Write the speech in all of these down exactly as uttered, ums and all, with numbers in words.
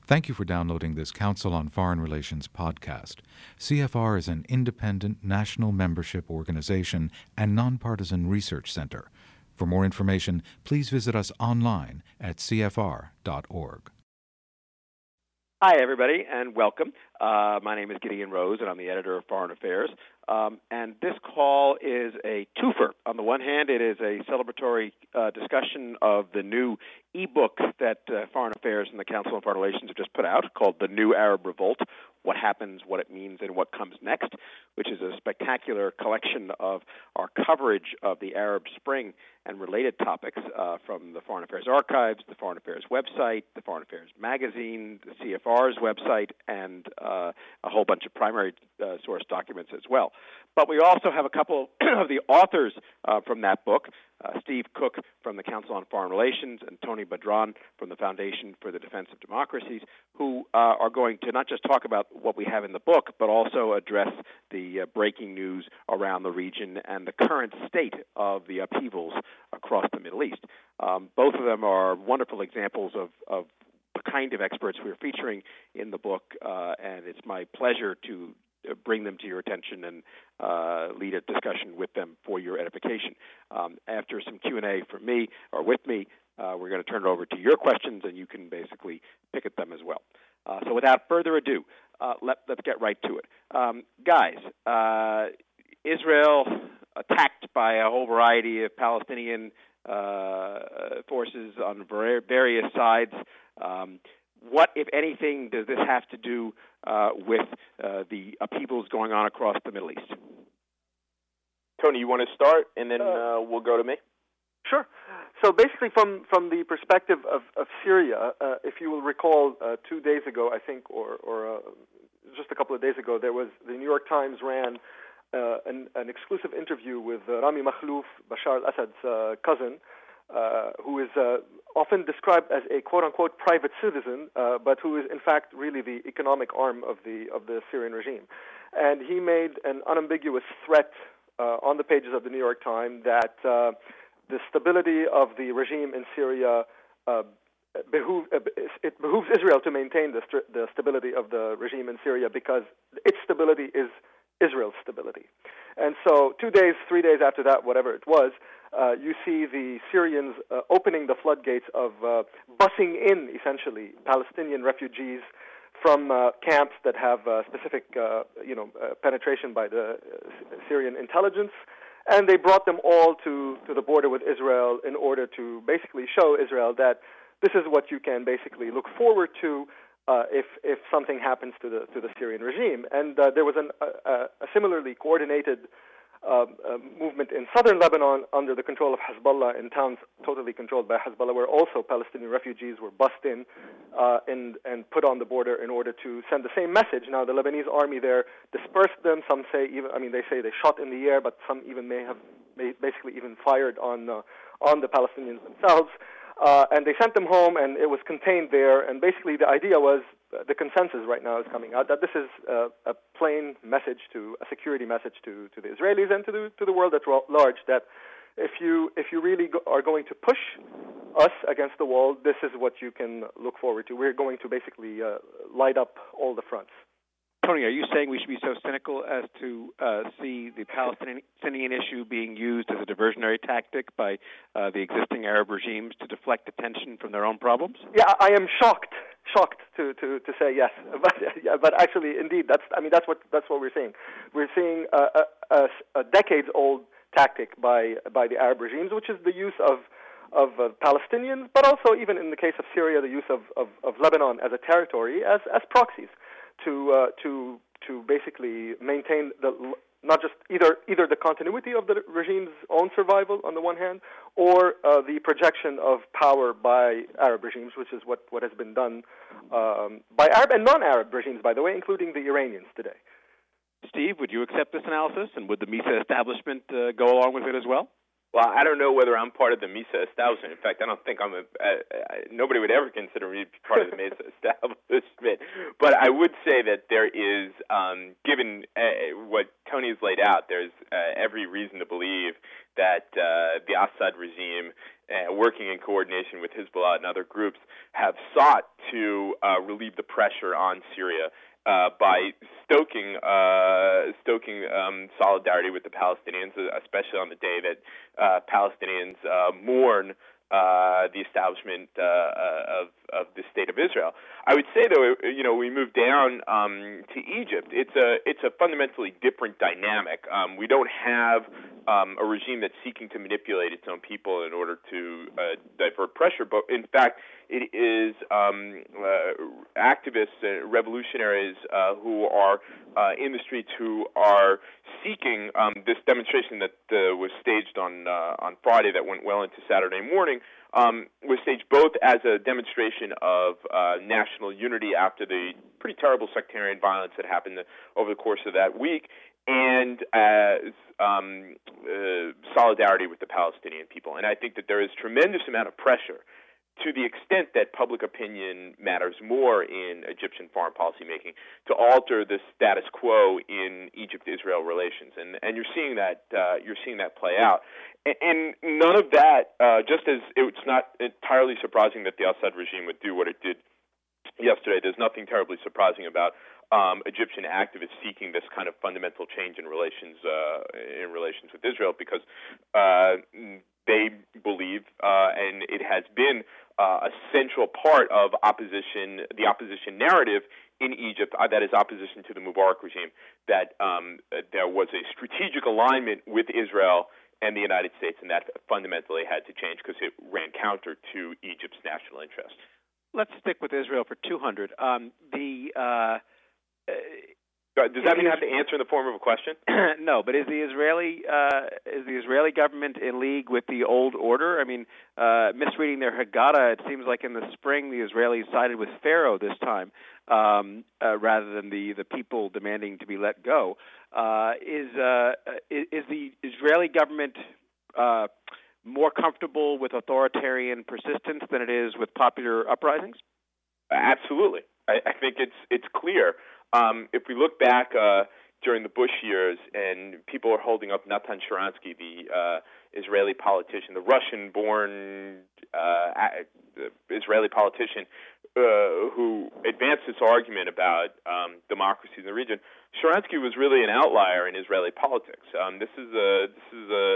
Thank you for downloading this Council on Foreign Relations podcast. C F R is an independent national membership organization and nonpartisan research center. For more information, please visit us online at c f r dot org. Hi, everybody, and welcome. Uh, my name is Gideon Rose, and I'm the editor of Foreign Affairs. Um, and this call is a twofer. On the one hand, it is a celebratory uh, discussion of the new e-book that uh, Foreign Affairs and the Council on Foreign Relations have just put out called The New Arab Revolt, What Happens, What It Means, and What Comes Next, which is a spectacular collection of our coverage of the Arab Spring and related topics uh, from the Foreign Affairs Archives, the Foreign Affairs website, the Foreign Affairs magazine, the C F R's website, and uh, a whole bunch of primary uh, source documents as well. But we also have a couple of the authors uh, from that book, uh, Steve Cook from the Council on Foreign Relations and Tony Badran from the Foundation for the Defense of Democracies, who uh, are going to not just talk about what we have in the book, but also address the uh, breaking news around the region and the current state of the upheavals across the Middle East. Um, both of them are wonderful examples of, of the kind of experts we're featuring in the book, uh, and it's my pleasure to bring them to your attention and uh, lead a discussion with them for your edification. Um, after some Q and A from me or with me, uh, we're going to turn it over to your questions, and you can basically pick at them as well. Uh, so without further ado, uh, let, let's get right to it. Um, guys, uh, Israel attacked by a whole variety of Palestinian uh, forces on various sides. Um, What, if anything, does this have to do uh, with uh, the upheavals going on across the Middle East? Tony, you want to start, and then uh, we'll go to me? Sure. So basically, from, from the perspective of, of Syria, uh, if you will recall, uh, two days ago, I think, or, or uh, just a couple of days ago, there was the New York Times ran uh, an, an exclusive interview with uh, Rami Makhlouf, Bashar al-Assad's uh, cousin, uh, who is uh, often described as a quote-unquote private citizen, uh, but who is in fact really the economic arm of the of the Syrian regime. And he made an unambiguous threat uh, on the pages of the New York Times that uh, the stability of the regime in Syria uh, behoove, uh, it behooves Israel to maintain the, st- the stability of the regime in Syria because its stability is Israel's stability. And so two days, three days after that, whatever it was, uh, you see the Syrians uh, opening the floodgates of uh, busing in, essentially, Palestinian refugees from uh, camps that have uh, specific, uh, you know, uh, penetration by the uh, Syrian intelligence. And they brought them all to, to the border with Israel in order to basically show Israel that this is what you can basically look forward to Uh, if if something happens to the to the Syrian regime. And uh, there was an, uh, a similarly coordinated uh, uh, movement in southern Lebanon under the control of Hezbollah in towns totally controlled by Hezbollah, where also Palestinian refugees were bussed in uh, and and put on the border in order to send the same message. Now the Lebanese army there dispersed them. Some say even I mean they say they shot in the air, but some even may have may basically even fired on uh, on the Palestinians themselves. Uh, and they sent them home, and it was contained there. And basically, the idea was, uh, the consensus right now is coming out that this is uh, a plain message to a security message to, to the Israelis and to the to the world at large that if you if you really go, are going to push us against the wall, this is what you can look forward to. We're going to basically uh, light up all the fronts. Tony, are you saying we should be so cynical as to uh, see the Palestinian issue being used as a diversionary tactic by uh, the existing Arab regimes to deflect attention from their own problems? Yeah, I am shocked, shocked to, to, to say yes, but yeah, but actually, indeed, that's I mean that's what that's what we're seeing. We're seeing a, a, a decades-old tactic by by the Arab regimes, which is the use of of uh, Palestinians, but also even in the case of Syria, the use of, of, of Lebanon as a territory as as proxies. To uh, to to basically maintain the not just either either the continuity of the regime's own survival on the one hand, or uh, the projection of power by Arab regimes, which is what, what has been done um, by Arab and non-Arab regimes, by the way, including the Iranians today. Steve, would you accept this analysis, and would the Misa establishment uh, go along with it as well? Well, I don't know whether I'm part of the Misa establishment. In fact, I don't think I'm a. Uh, nobody would ever consider me part of the Misa establishment. But I would say that there is, um, given uh, what Tony's laid out, there's uh, every reason to believe that uh, the Assad regime uh, working in coordination with Hezbollah and other groups, have sought to uh, relieve the pressure on Syria uh, by stoking uh, stoking um, solidarity with the Palestinians, especially on the day that uh, Palestinians uh, mourn Uh, the establishment uh, of of the state of Israel. I would say, though, you know, we move down um, to Egypt. It's a it's a fundamentally different dynamic. Um, we don't have um, a regime that's seeking to manipulate its own people in order to uh, divert pressure, but in fact, it is um, uh, activists, uh, revolutionaries uh, who are uh, in the streets who are seeking um, this demonstration that uh, was staged on uh, on Friday that went well into Saturday morning. Um, was staged both as a demonstration of uh, national unity after the pretty terrible sectarian violence that happened over the course of that week, and as um, uh, solidarity with the Palestinian people. And I think that there is tremendous amount of pressure, to the extent that public opinion matters more in Egyptian foreign policy making, to alter the status quo in Egypt-Israel relations, and and you're seeing that uh, you're seeing that play out, and, and none of that. Uh, just as it's not entirely surprising that the Assad regime would do what it did yesterday, there's nothing terribly surprising about um, Egyptian activists seeking this kind of fundamental change in relations uh, in relations with Israel, because uh, they believe, uh, and it has been uh, a central part of opposition, the opposition narrative in Egypt, uh, that is opposition to the Mubarak regime, that um, there was a strategic alignment with Israel and the United States, and that fundamentally had to change because it ran counter to Egypt's national interest. Let's stick with Israel for two hundred. Um, the uh, Does that mean I have to answer in the form of a question? No, but is the Israeli uh, is the Israeli government in league with the old order? I mean, uh, misreading their Haggadah, it seems like in the spring the Israelis sided with Pharaoh this time, um, uh, rather than the, the people demanding to be let go. Uh, is, uh, is is the Israeli government uh, more comfortable with authoritarian persistence than it is with popular uprisings? Absolutely. I, I think it's it's clear. Um, if we look back uh, during the Bush years, and people are holding up Natan Sharansky, the uh, Israeli politician, the Russian-born uh, Israeli politician uh, who advanced this argument about um, democracy in the region, Sharansky was really an outlier in Israeli politics. Um, this is a this is a,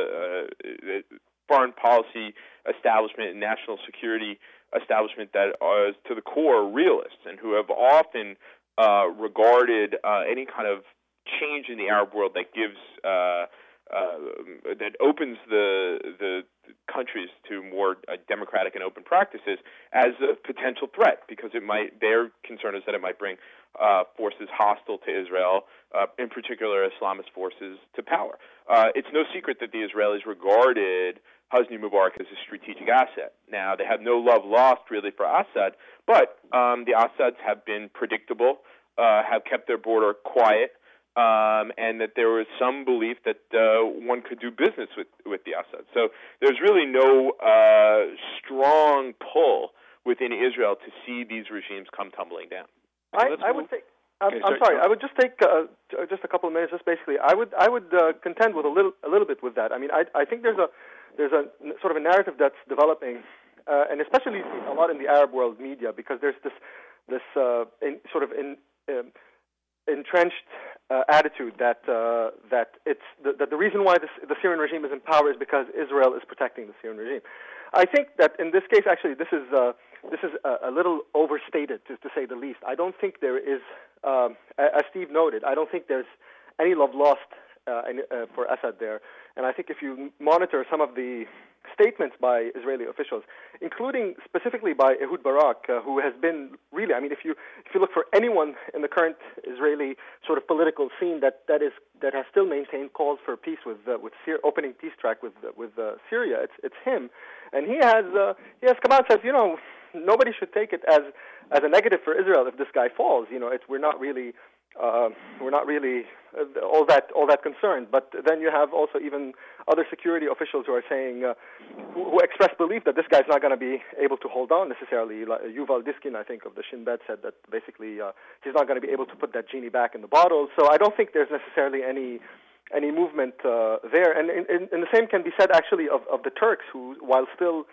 a foreign policy establishment and national security establishment that is to the core realists, and who have often Uh, regarded uh, any kind of change in the Arab world that gives uh, uh, that opens the the countries to more uh, democratic and open practices as a potential threat, because it might. Their concern is that it might bring uh, forces hostile to Israel, uh, in particular Islamist forces, to power. Uh, it's no secret that the Israelis regarded Hosni Mubarak as a strategic asset. Now, they have no love lost, really, for Assad, but um, the Assads have been predictable, uh, have kept their border quiet, um, and that there was some belief that uh, one could do business with, with the Assad. So there's really no uh, strong pull within Israel to see these regimes come tumbling down. I, I would say... I'm, okay, I'm sorry. I would just take uh, just a couple of minutes. Just basically, I would I would uh, contend with a little a little bit with that. I mean, I I think there's a there's a sort of a narrative that's developing, uh, and especially a lot in the Arab world media, because there's this this uh, in, sort of in, um, entrenched uh, attitude that uh, that it's the, that the reason why this, the Syrian regime is in power is because Israel is protecting the Syrian regime. I think that in this case, actually, this is uh, this is a, a little overstated, to, to say the least. I don't think there is, um, as Steve noted, I don't think there's any love lost uh, in, uh, for Assad there. And I think if you monitor some of the statements by Israeli officials, including specifically by Ehud Barak, uh, who has been really, I mean, if you if you look for anyone in the current Israeli sort of political scene that, that is that has still maintained calls for peace with uh, with Syria, opening peace track with uh, with uh, Syria, it's it's him, and he has uh, he has come out and says, you know, nobody should take it as as a negative for Israel if this guy falls. You know, it's we're not really. Uh, we're not really uh, all that all that concerned. But then you have also even other security officials who are saying, uh, who, who express belief that this guy's not going to be able to hold on necessarily. Like Yuval Diskin, I think, of the Shin Bet said that basically uh, he's not going to be able to put that genie back in the bottle. So I don't think there's necessarily any any movement uh, there. And in, in, in the same can be said actually of, of the Turks, who, while still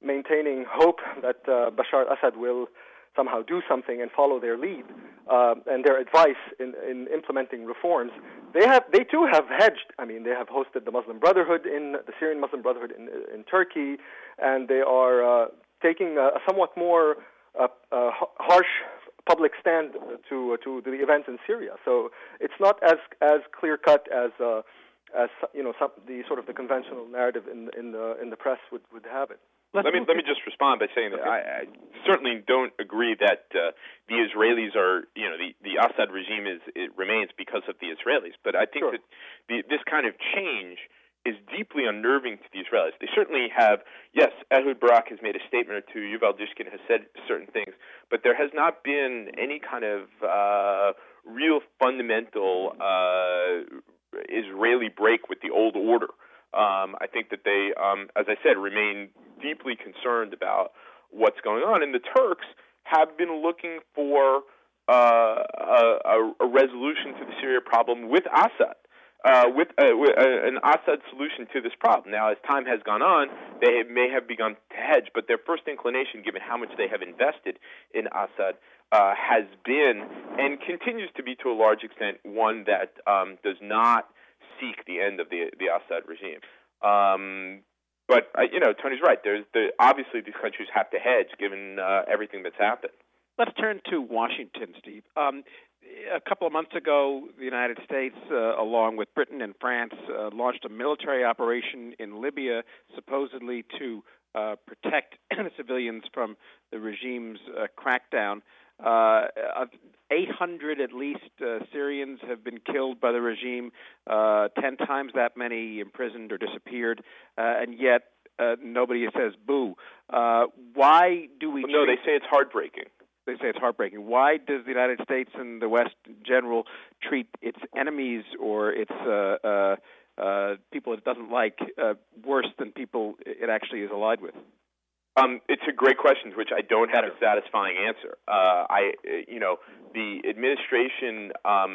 maintaining hope that uh, Bashar al-Assad will somehow do something and follow their lead uh, and their advice in, in implementing reforms, they have they too have hedged. I mean, they have hosted the Muslim Brotherhood in the Syrian Muslim Brotherhood in, in Turkey, and they are uh, taking a, a somewhat more uh, uh, harsh public stand to uh, to the events in Syria. So it's not as as clear cut as uh, as you know some, the sort of the conventional narrative in in the in the press would, would have it. Let's let me let me just respond by saying that okay. I, I certainly don't agree that uh, the Israelis are, you know, the, the Assad regime is it remains because of the Israelis. But I think sure. that the, this kind of change is deeply unnerving to the Israelis. They certainly have, yes, Ehud Barak has made a statement or two, Yuval Dishkin has said certain things, but there has not been any kind of uh, real fundamental uh, Israeli break with the old order. Um, I think that they, um, as I said, remain deeply concerned about what's going on. And the Turks have been looking for uh, a, a resolution to the Syria problem with Assad, uh, with, uh, with uh, an Assad solution to this problem. Now, as time has gone on, they may have begun to hedge, but their first inclination, given how much they have invested in Assad, uh, has been and continues to be to a large extent one that um, does not seek the end of the the Assad regime. Um, but, uh, you know, Tony's right. There's the, obviously these countries have to hedge given uh, everything that's happened. Let's turn to Washington, Steve. Um, a couple of months ago, the United States, uh, along with Britain and France, uh, launched a military operation in Libya, supposedly to uh, protect civilians from the regime's uh, crackdown. Uh, eight hundred at least uh, Syrians have been killed by the regime, uh, ten times that many imprisoned or disappeared, uh, and yet uh, nobody says boo. Uh, why do we... Well, no, they say it's heartbreaking. They say it's heartbreaking. Why does the United States and the West in general treat its enemies or its uh, uh, uh, people it doesn't like uh, worse than people it actually is allied with? Um, it's a great question, which I don't have a satisfying answer. Uh, I, you know, the administration um,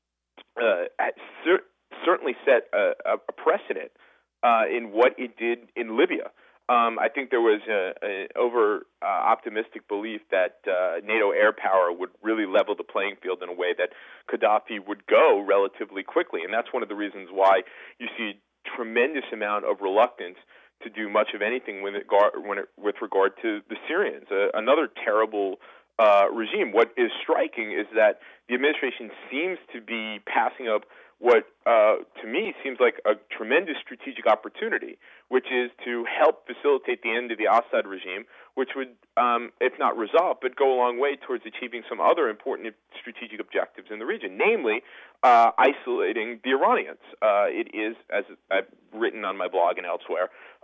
uh, cer- certainly set a, a precedent uh, in what it did in Libya. Um, I think there was an over uh, optimistic belief that uh, NATO air power would really level the playing field in a way that Gaddafi would go relatively quickly, and that's one of the reasons why you see a tremendous amount of reluctance to do much of anything when it, when it, with regard to the Syrians, uh, another terrible uh, regime. What is striking is that the administration seems to be passing up what, uh, to me, seems like a tremendous strategic opportunity, which is to help facilitate the end of the Assad regime, which would, um, if not resolve, but go a long way towards achieving some other important strategic objectives in the region, namely uh, isolating the Iranians. Uh, it is, as I've written on my blog and elsewhere,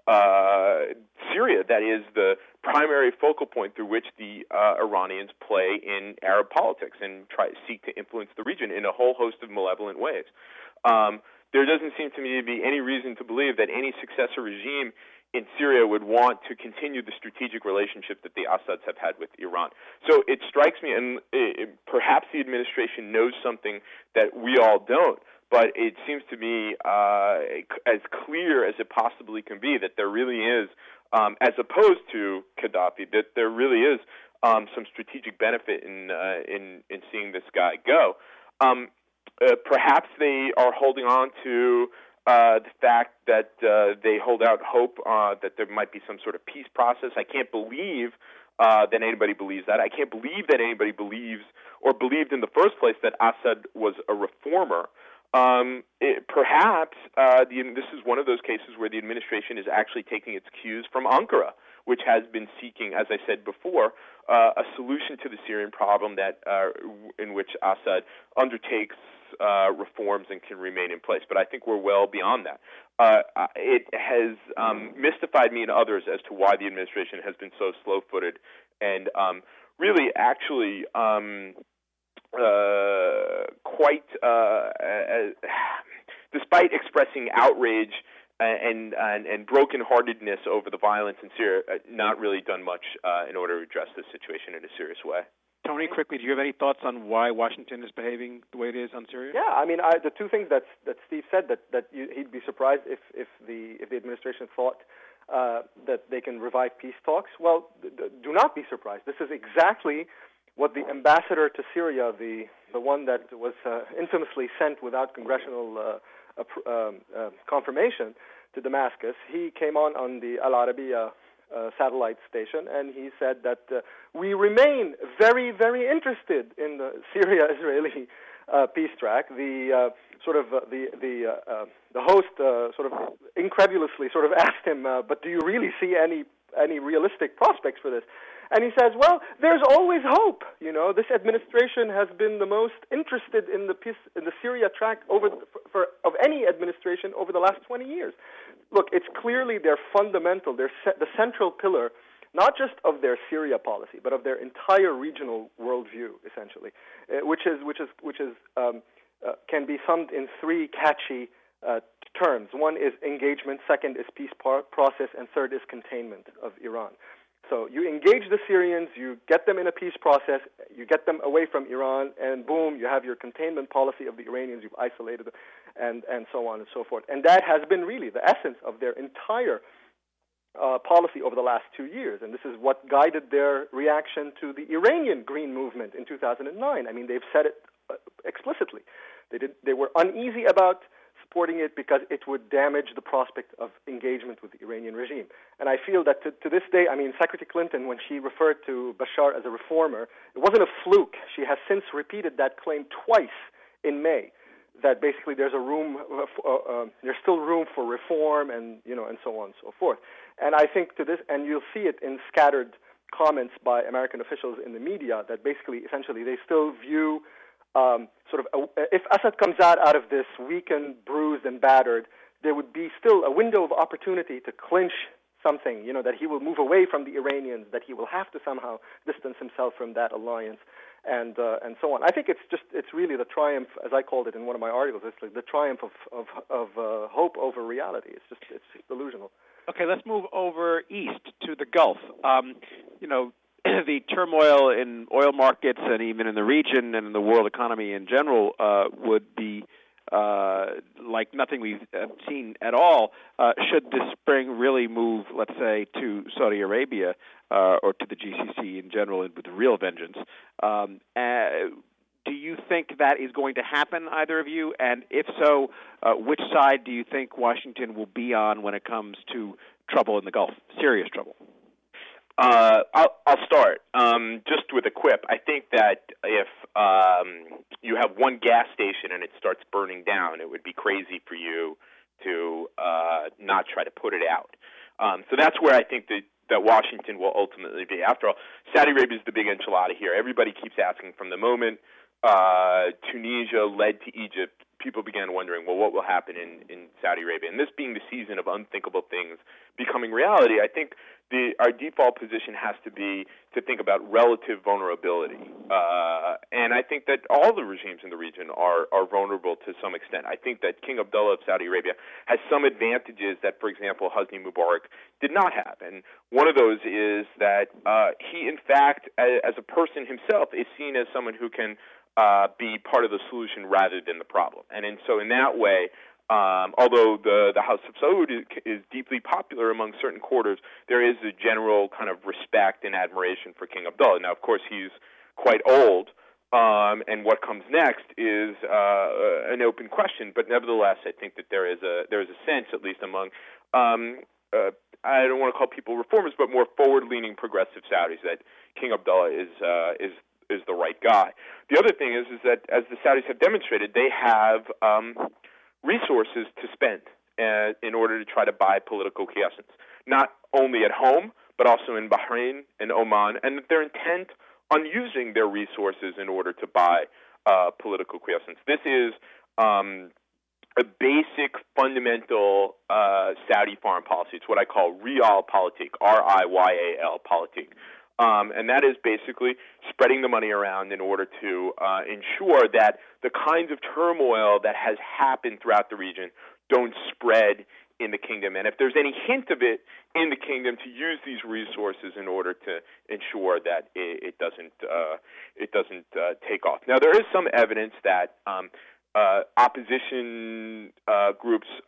Uh, Syria, that is the primary focal point through which the uh, Iranians play in Arab politics and try to seek to influence the region in a whole host of malevolent ways. Um, there doesn't seem to me to be any reason to believe that any successor regime in Syria would want to continue the strategic relationship that the Assads have had with Iran. So it strikes me, and it, perhaps the administration knows something that we all don't, but it seems to me uh, as clear as it possibly can be that there really is, um, as opposed to Gaddafi, that there really is um, some strategic benefit in, uh, in in seeing this guy go. Um, uh, perhaps they are holding on to uh, the fact that uh, they hold out hope uh, that there might be some sort of peace process. I can't believe uh, that anybody believes that. I can't believe that anybody believes or believed in the first place that Assad was a reformer. Um, it, perhaps uh, the, this is one of those cases where the administration is actually taking its cues from Ankara, which has been seeking, as I said before, uh, a solution to the Syrian problem that uh, in which Assad undertakes uh, reforms and can remain in place. But I think we're well beyond that. Uh, it has um, mystified me and others as to why the administration has been so slow-footed and um, really actually um, uh, quite, uh, uh, despite expressing outrage and, and, and brokenheartedness over the violence in Syria, uh, not really done much uh, in order to address this situation in a serious way. Tony, quickly, do you have any thoughts on why Washington is behaving the way it is on Syria? Yeah, I mean, I, the two things that that Steve said that that you, he'd be surprised if if the if the administration thought uh, that they can revive peace talks. Well, d- do not be surprised. This is exactly what the ambassador to Syria, the the one that was uh, infamously sent without congressional uh, uh, uh, confirmation to Damascus, he came on on the Al Arabiya uh, satellite station, and he said that uh, we remain very, very interested in the Syria-Israeli uh, peace track. The uh, sort of uh, the the uh, uh, the host uh, sort of incredulously sort of asked him, uh, "But do you really see any any realistic prospects for this?" And he says, well, there's always hope. You know, this administration has been the most interested in the peace, in the Syria track over for, for of any administration over the last twenty years. Look, it's clearly their fundamental, their ce- the central pillar, not just of their Syria policy, but of their entire regional worldview, essentially, uh, which is which is which is um, uh, can be summed in three catchy uh, terms. One is engagement, second is peace par- process, and third is containment of Iran. So you engage the Syrians, you get them in a peace process, you get them away from Iran, and boom, you have your containment policy of the Iranians, you've isolated them, and, and so on and so forth. And that has been really the essence of their entire uh, policy over the last two years. And this is what guided their reaction to the Iranian Green Movement in two thousand nine. I mean, they've said it uh, explicitly. They did. They were uneasy about supporting it because it would damage the prospect of engagement with the Iranian regime. And I feel that to, to this day, I mean, Secretary Clinton, when she referred to Bashar as a reformer, it wasn't a fluke. She has since repeated that claim twice in May, that basically there's a room, uh, uh, there's still room for reform, and you know, and so on and so forth. And I think to this, and you'll see it in scattered comments by American officials in the media, that basically, essentially, they still view Um, sort of, a, if Assad comes out out of this weakened, bruised, and battered, there would be still a window of opportunity to clinch something, you know, that he will move away from the Iranians, that he will have to somehow distance himself from that alliance, and uh, and so on. I think it's just, it's really the triumph, as I called it in one of my articles, it's like the triumph of, of, of uh, hope over reality. It's just, it's just delusional. Okay, let's move over east to the Gulf. Um, you know, the turmoil in oil markets and even in the region and in the world economy in general uh, would be uh, like nothing we've seen at all uh, should this spring really move, let's say, to Saudi Arabia uh, or to the G C C in general with real vengeance. Um, uh, do you think that is going to happen, either of you? And if so, uh, which side do you think Washington will be on when it comes to trouble in the Gulf, serious trouble? Uh, I'll, I'll start um, just with a quip. I think that if um, you have one gas station and it starts burning down, it would be crazy for you to uh, not try to put it out. Um, so that's where I think that, that Washington will ultimately be. After all, Saudi Arabia is the big enchilada here. Everybody keeps asking from the moment uh, Tunisia led to Egypt, people began wondering, well, what will happen in, in Saudi Arabia? And this being the season of unthinkable things becoming reality, I think the our default position has to be to think about relative vulnerability. Uh, and I think that all the regimes in the region are, are vulnerable to some extent. I think that King Abdullah of Saudi Arabia has some advantages that, for example, Hosni Mubarak did not have. And one of those is that uh, he, in fact, as, as a person himself, is seen as someone who can Uh, be part of the solution rather than the problem. And, and so in that way, um, although the, the House of Saud is, is deeply popular among certain quarters, there is a general kind of respect and admiration for King Abdullah. Now, of course, he's quite old, um, and what comes next is uh, an open question. But nevertheless, I think that there is a there is a sense, at least among um, uh, I don't want to call people reformers, but more forward-leaning progressive Saudis, that King Abdullah is uh, is is the right guy. The other thing is, is that as the Saudis have demonstrated, they have um, resources to spend uh, in order to try to buy political quiescence, not only at home, but also in Bahrain and Oman, and that they're intent on using their resources in order to buy uh, political quiescence. This is um, a basic, fundamental uh, Saudi foreign policy. It's what I call realpolitik, R I Y A L, politik. Um, and that is basically spreading the money around in order to uh, ensure that the kinds of turmoil that has happened throughout the region don't spread in the kingdom. And if there's any hint of it in the kingdom, to use these resources in order to ensure that it, it doesn't uh, it doesn't uh, take off. Now, there is some evidence that um, uh, opposition uh, groups uh,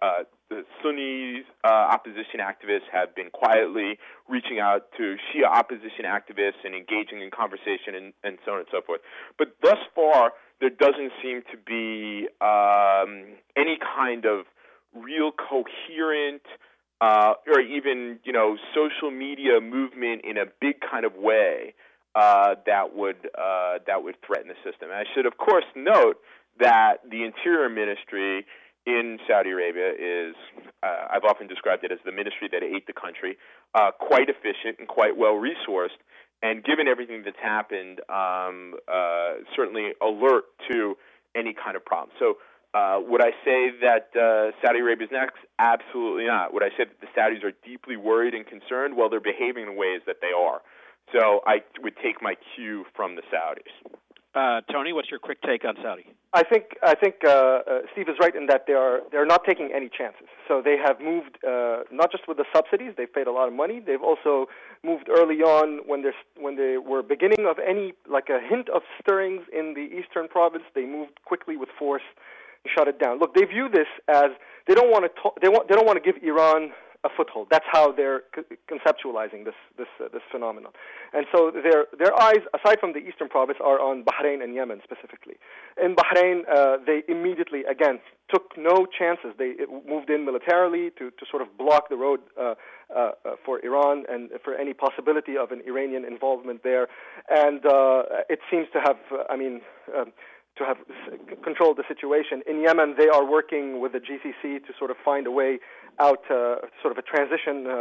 the Sunni uh, opposition activists have been quietly reaching out to Shia opposition activists and engaging in conversation and, and so on and so forth. But thus far, there doesn't seem to be um, any kind of real coherent uh, or even, you know, social media movement in a big kind of way uh, that would uh, that would threaten the system. And I should, of course, note that the Interior Ministry in Saudi Arabia is, uh, I've often described it as the ministry that ate the country, uh, quite efficient and quite well-resourced, and given everything that's happened, um, uh, certainly alert to any kind of problem. So uh, would I say that uh, Saudi Arabia is next? Absolutely not. Would I say that the Saudis are deeply worried and concerned? Well, they're behaving in ways that they are. So I would take my cue from the Saudis. Uh, Tony, what's your quick take on Saudi? I think I think uh, uh, Steve is right in that they are they're not taking any chances. So they have moved uh, not just with the subsidies; they've paid a lot of money. They've also moved early on when they when they were beginning of any like a hint of stirrings in the eastern province. They moved quickly with force and shut it down. Look, they view this as they don't want to talk, they want they don't want to give Iran a foothold. That's how they're co- conceptualizing this this uh, this phenomenon. And so their their eyes, aside from the eastern province, are on Bahrain and Yemen specifically. In Bahrain, uh, they immediately, again, took no chances. They moved in militarily to, to sort of block the road uh, uh, for Iran and for any possibility of an Iranian involvement there. And uh, it seems to have, uh, I mean, um, to have controlled the situation. In Yemen, they are working with the G C C to sort of find a way out, uh, sort of a transition uh,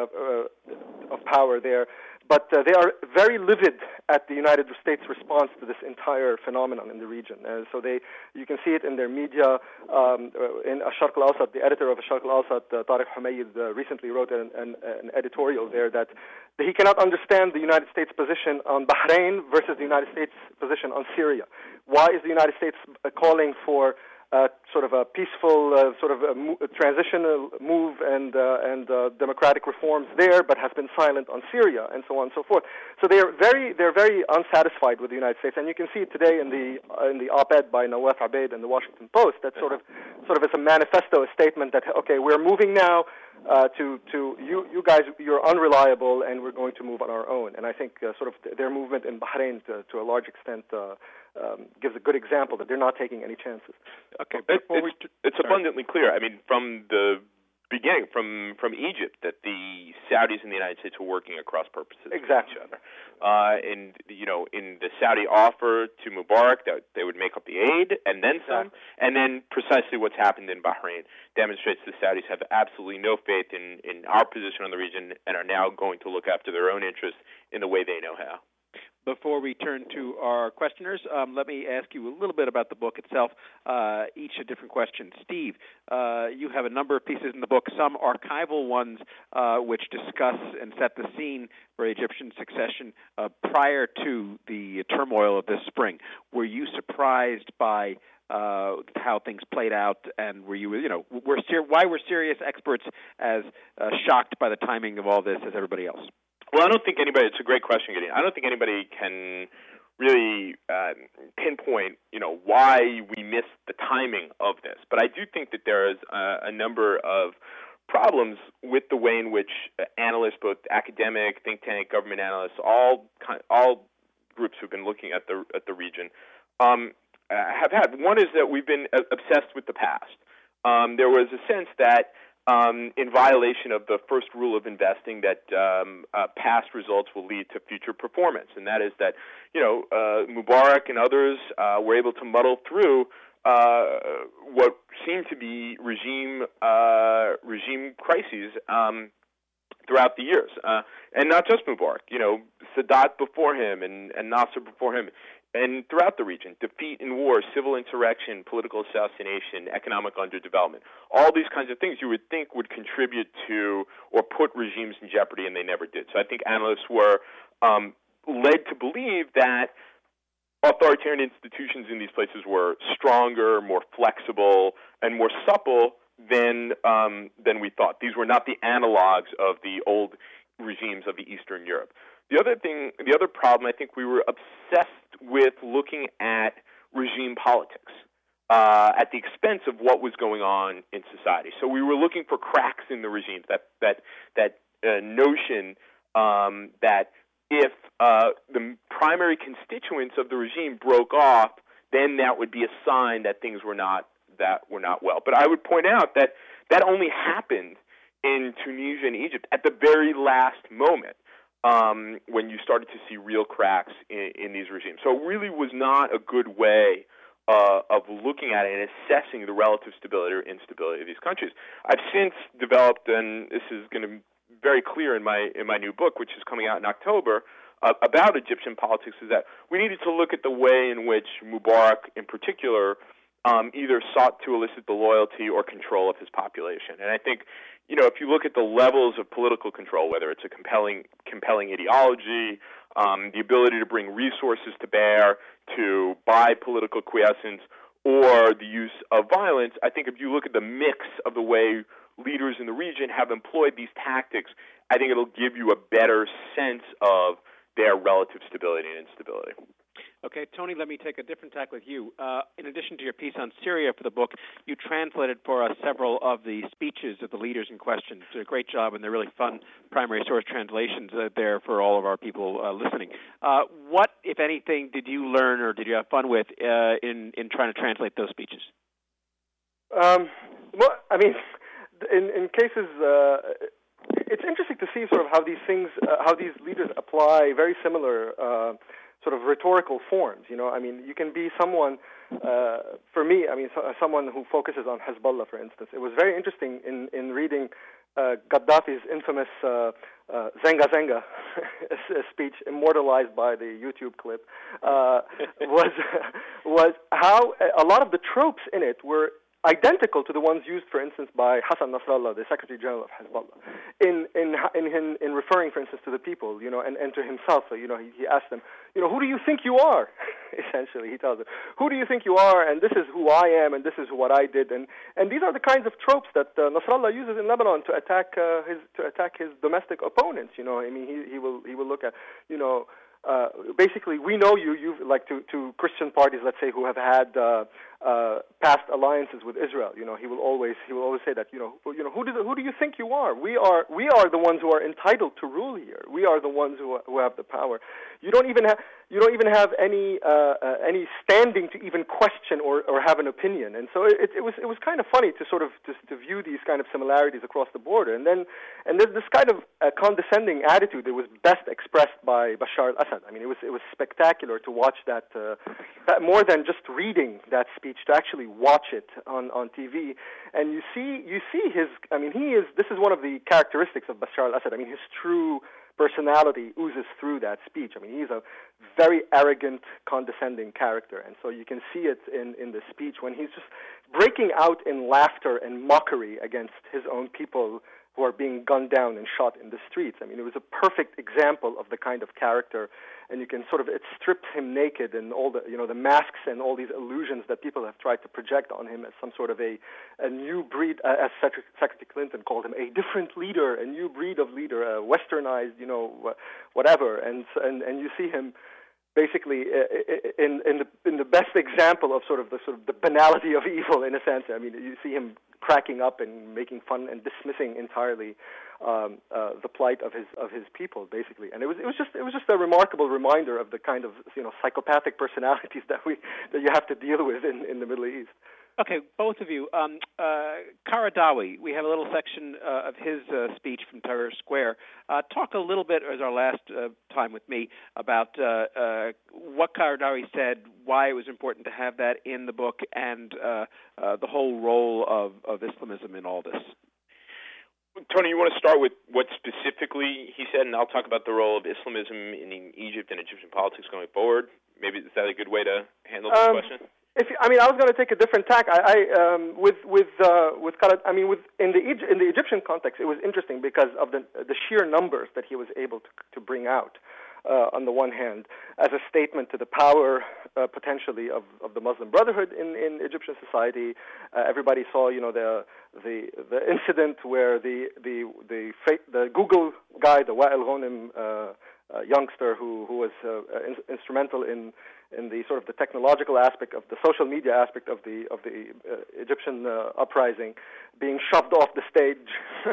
uh, of power there. But uh, they are very livid at the United States' response to this entire phenomenon in the region. Uh, so they, you can see it in their media. Um, in Ash-Sharq al-Awsat, the editor of Ash-Sharq al-Awsat, uh, Tariq Humayd, uh, recently wrote an, an, an editorial there that he cannot understand the United States' position on Bahrain versus the United States' position on Syria. Why is the United States calling for Uh, sort of a peaceful, uh, sort of a, mo- a transitional move and uh, and uh, democratic reforms there, but has been silent on Syria and so on and so forth. So they are very, they're very unsatisfied with the United States, and you can see it today in the uh, in the op-ed by Nawaf Abeid in the Washington Post. That sort of sort of is a manifesto, a statement that okay, we're moving now uh, to to you you guys, you're unreliable, and we're going to move on our own. And I think uh, sort of their movement in Bahrain to, to a large extent. Uh, Um, gives a good example that they're not taking any chances. Okay, it, it's, it's abundantly clear. I mean, from the beginning, from from Egypt, that the Saudis and the United States were working at cross purposes exactly. with each other. Uh, and you know, in the Saudi offer to Mubarak, that they would make up the aid and then some. Exactly. And then precisely what's happened in Bahrain demonstrates the Saudis have absolutely no faith in in our position on the region and are now going to look after their own interests in the way they know how. Before we turn to our questioners, um, let me ask you a little bit about the book itself, uh, each a different question. Steve, uh, you have a number of pieces in the book, some archival ones uh, which discuss and set the scene for Egyptian succession uh, prior to the turmoil of this spring. Were you surprised by uh, how things played out, and were you, you know, were ser- why were serious experts as uh, shocked by the timing of all this as everybody else? Well, I don't think anybody, it's a great question, Gideon. I don't think anybody can really uh, pinpoint, you know, why we missed the timing of this. But I do think that there is uh, a number of problems with the way in which analysts, both academic, think tank, government analysts, all all groups who've been looking at the at the region, um, have had. One is that we've been obsessed with the past. Um, there was a sense that Um, in violation of the first rule of investing, that um, uh, past results will lead to future performance, and that is that you know uh, Mubarak and others uh, were able to muddle through uh, what seemed to be regime uh, regime crises um, throughout the years, uh, and not just Mubarak. You know, Sadat before him and, and Nasser before him. And throughout the region, defeat in war, civil insurrection, political assassination, economic underdevelopment, all these kinds of things you would think would contribute to or put regimes in jeopardy, and they never did. So I think analysts were um, led to believe that authoritarian institutions in these places were stronger, more flexible, and more supple than um, than we thought. These were not the analogs of the old regimes of the Eastern Europe. The other thing, the other problem, I think we were obsessed with looking at regime politics. uh, at the expense of what was going on in society. So we were looking for cracks in the regime, that that that uh, notion um, that if uh, the primary constituents of the regime broke off, then that would be a sign that things were not that were not well. But I would point out that that only happened in Tunisia and Egypt at the very last moment, um, when you started to see real cracks in, in these regimes. So it really was not a good way uh, of looking at it and assessing the relative stability or instability of these countries. I've since developed, and this is going to be very clear in my in my new book, which is coming out in October, uh, about Egyptian politics, is that we needed to look at the way in which Mubarak, in particular, um, either sought to elicit the loyalty or control of his population. And I think, you know, if you look at the levels of political control, whether it's a compelling compelling ideology, um, the ability to bring resources to bear, to buy political quiescence, or the use of violence, I think if you look at the mix of the way leaders in the region have employed these tactics, I think it'll give you a better sense of their relative stability and instability. Okay, Tony, let me take a different tack with you. Uh, in addition to your piece on Syria for the book, you translated for us several of the speeches of the leaders in question. You did a great job, and they're really fun primary source translations uh, there for all of our people uh, listening. Uh, what, if anything, did you learn or did you have fun with uh, in, in trying to translate those speeches? Um, well, I mean, in, in cases... Uh, it's interesting to see sort of how these things, uh, how these leaders apply very similar uh, sort of rhetorical forms. You know, I mean, you can be someone, uh, for me, I mean, so, uh, someone who focuses on Hezbollah, for instance. It was very interesting in, in reading uh, Gaddafi's infamous uh, uh, Zenga Zenga speech, immortalized by the YouTube clip, uh, was was how a lot of the tropes in it were identical to the ones used, for instance, by Hassan Nasrallah, the Secretary General of Hezbollah, in in in in referring, for instance, to the people, you know, and, and to himself. So, you know, he, he asked them, you know, who do you think you are? Essentially, he tells them, who do you think you are? And this is who I am, and this is what I did. And and these are the kinds of tropes that uh, Nasrallah uses in Lebanon to attack uh, his to attack his domestic opponents. You know, I mean, he he will he will look at, you know. Uh, basically, we know you, you like to, to Christian parties, let's say, who have had uh, uh, past alliances with Israel. You know, he will always he will always say that. You know, you know, who do who do you think you are? We are we are the ones who are entitled to rule here. We are the ones who who have the power. You don't even have you don't even have any uh, uh, any standing to even question or, or have an opinion. And so it, it was it was kind of funny to sort of to, to view these kind of similarities across the border. And then and there's this kind of uh, condescending attitude that was best expressed by Bashar al-Assad. I mean, it was it was spectacular to watch that, uh, that more than just reading that speech, to actually watch it on, on T V. And you see you see his. I mean, he is. This is one of the characteristics of Bashar al-Assad. I mean, his true personality oozes through that speech. I mean, he's a very arrogant, condescending character, and so you can see it in, in the speech when he's just breaking out in laughter and mockery against his own people who are being gunned down and shot in the streets. I mean, it was a perfect example of the kind of character, and you can sort of, it strips him naked, and all the, you know, the masks and all these illusions that people have tried to project on him as some sort of a, a new breed, uh, as Secretary Clinton called him, a different leader, a new breed of leader, a westernized, you know, whatever. And, and, and you see him basically in, in, the, in the best example of sort of the sort of the banality of evil, in a sense. I mean, you see him cracking up and making fun and dismissing entirely um, uh, the plight of his of his people, basically. And it was it was just it was just a remarkable reminder of the kind of, you know, psychopathic personalities that we that you have to deal with in, in the Middle East. Okay, both of you. Um, uh, Qaradawi, we have a little section uh, of his uh, speech from Tahrir Square. Uh, talk a little bit, as our last uh, time with me, about uh, uh, what Qaradawi said, why it was important to have that in the book, and uh, uh, the whole role of, of Islamism in all this. Tony, you want to start with what specifically he said, and I'll talk about the role of Islamism in Egypt and Egyptian politics going forward. Maybe is that a good way to handle this um, question? If, I mean, I was going to take a different tack. I, I um, with with uh, with I mean, with in the Egy- in the Egyptian context, it was interesting because of the the sheer numbers that he was able to to bring out. Uh, on the one hand, as a statement to the power uh, potentially of, of the Muslim Brotherhood in, in Egyptian society, uh, everybody saw, you know, the the the incident where the the the, the Google guy, the Wa'il Ghonim uh, uh, youngster who who was uh, in, instrumental in in the sort of the technological aspect of the social media aspect of the of the uh, Egyptian uh, uprising, being shoved off the stage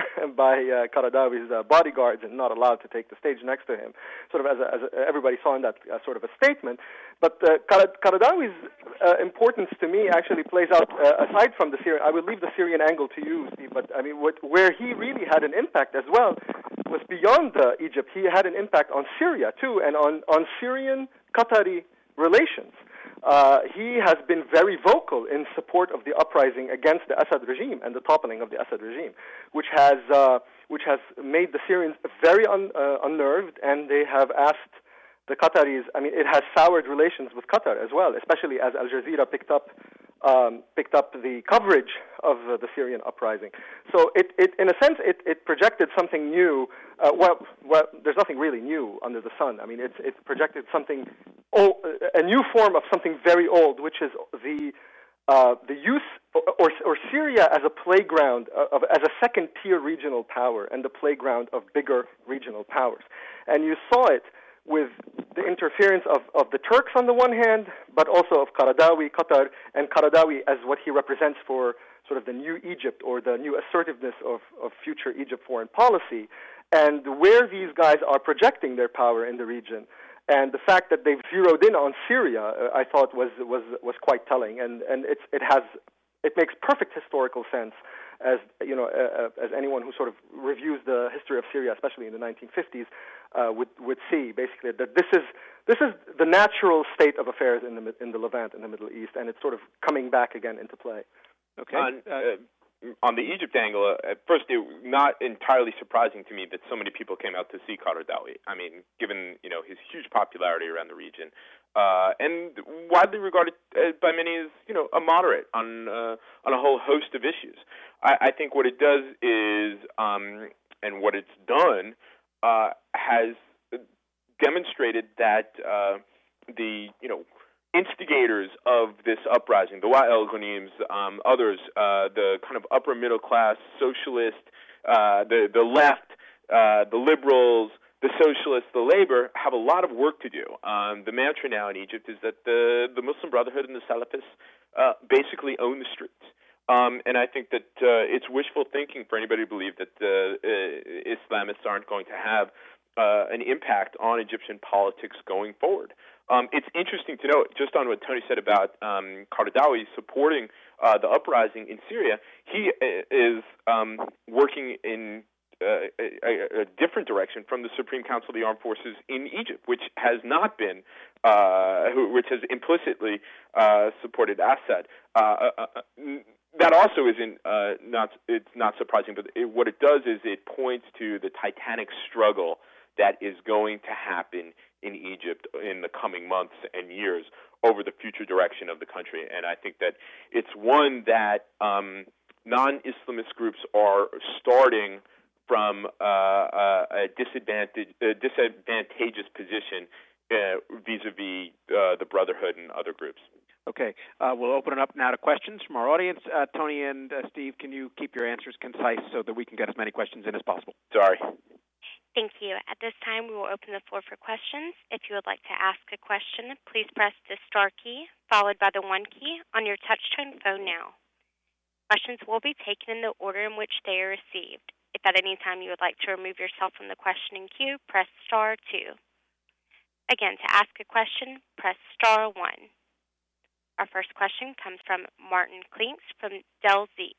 by uh, Qaradawi's uh, bodyguards and not allowed to take the stage next to him, sort of as, a, as a, everybody saw in that uh, sort of a statement. But uh, Qaradawi's uh, importance to me actually plays out uh, aside from the Syrian. I will leave the Syrian angle to you, Steve. But I mean, what, where he really had an impact as well was beyond uh, Egypt. He had an impact on Syria too, and on on Syrian-Qatari relations. Uh, he has been very vocal in support of the uprising against the Assad regime and the toppling of the Assad regime, which has uh, which has made the Syrians very un, uh, unnerved, and they have asked the Qataris. I mean, it has soured relations with Qatar as well, especially as Al Jazeera picked up um, picked up the coverage of uh, the Syrian uprising. So, it, it in a sense, it, it projected something new. Uh, well, well, there's nothing really new under the sun. I mean, it's it projected something, old, a new form of something very old, which is the uh, the use or, or or Syria as a playground of as a second-tier regional power and the playground of bigger regional powers. And you saw it with the interference of, of the Turks on the one hand, but also of Qaradawi, Qatar, and Qaradawi as what he represents for sort of the new Egypt or the new assertiveness of, of future Egypt foreign policy, and where these guys are projecting their power in the region. And the fact that they've zeroed in on Syria, uh, I thought was was was quite telling, and and it's it has it makes perfect historical sense, as you know, uh, as anyone who sort of reviews the history of Syria, especially in the nineteen fifties, uh, would would see basically that this is this is the natural state of affairs in the in the Levant, in the Middle East, and it's sort of coming back again into play. Okay. On, uh, on the Egypt angle, uh, at first, it was not entirely surprising to me that so many people came out to see Qaradawi. I mean, given you know his huge popularity around the region, uh, and widely regarded uh, by many as you know a moderate on uh, on a whole host of issues. I, I think what it does is, um, and what it's done, uh, has demonstrated that uh, the you know. instigators of this uprising, the Wa'el Ghanims, um, others, uh, the kind of upper middle class socialist, uh, the the left, uh, the liberals, the socialists, the labor, have a lot of work to do. Um, the mantra now in Egypt is that the the Muslim Brotherhood and the Salafists uh, basically own the streets. Um, and I think that uh, it's wishful thinking for anybody to believe that uh, uh, Islamists aren't going to have uh, an impact on Egyptian politics going forward. Um, it's interesting to note, just on what Tony said about um, Qaradawi supporting uh, the uprising in Syria, he is um, working in uh, a, a different direction from the Supreme Council of the Armed Forces in Egypt, which has not been, uh, which has implicitly uh, supported Assad. Uh, uh, that also isn't uh, not it's not surprising, but it, what it does is it points to the titanic struggle that is going to happen in Egypt in the coming months and years over the future direction of the country. And I think that it's one that um, non-Islamist groups are starting from uh, a, disadvantage, a disadvantageous position uh, vis-a-vis uh, the Brotherhood and other groups. Okay. Uh, we'll open it up now to questions from our audience. Uh, Tony and uh, Steve, can you keep your answers concise so that we can get as many questions in as possible? Sorry. Thank you. At this time, we will open the floor for questions. If you would like to ask a question, please press the star key followed by the one key on your touch-tone phone now. Questions will be taken in the order in which they are received. If at any time you would like to remove yourself from the questioning queue, press star two. Again, to ask a question, press star one. Our first question comes from Martin Klinks from Del Z.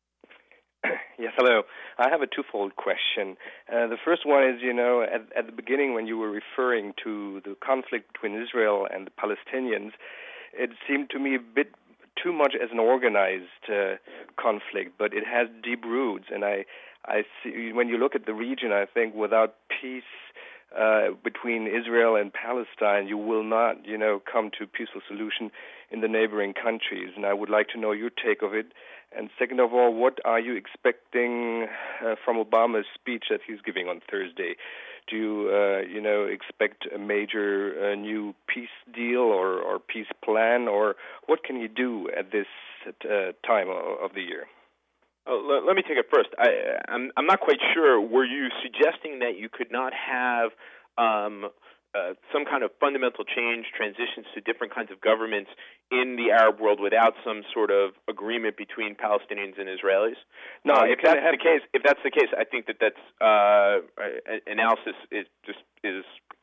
Yes, hello. I have a twofold question. Uh, the first one is, you know, at, at the beginning when you were referring to the conflict between Israel and the Palestinians, it seemed to me a bit too much as an organized uh, conflict, but it has deep roots. And I, I see, when you look at the region, I think without peace uh, between Israel and Palestine, you will not, you know, come to a peaceful solution in the neighboring countries. And I would like to know your take of it. And second of all, what are you expecting uh, from Obama's speech that he's giving on Thursday? Do you, uh, you know, expect a major uh, new peace deal or, or peace plan, or what can he do at this uh, time of the year? Oh, let, let me take it first. I, I'm, I'm not quite sure. Were you suggesting that you could not have um, uh, some kind of fundamental change, transitions to different kinds of governments in the Arab world without some sort of agreement between Palestinians and Israelis? No, uh, you if can that's have the case, if that's the case, I think that that's uh, analysis is just is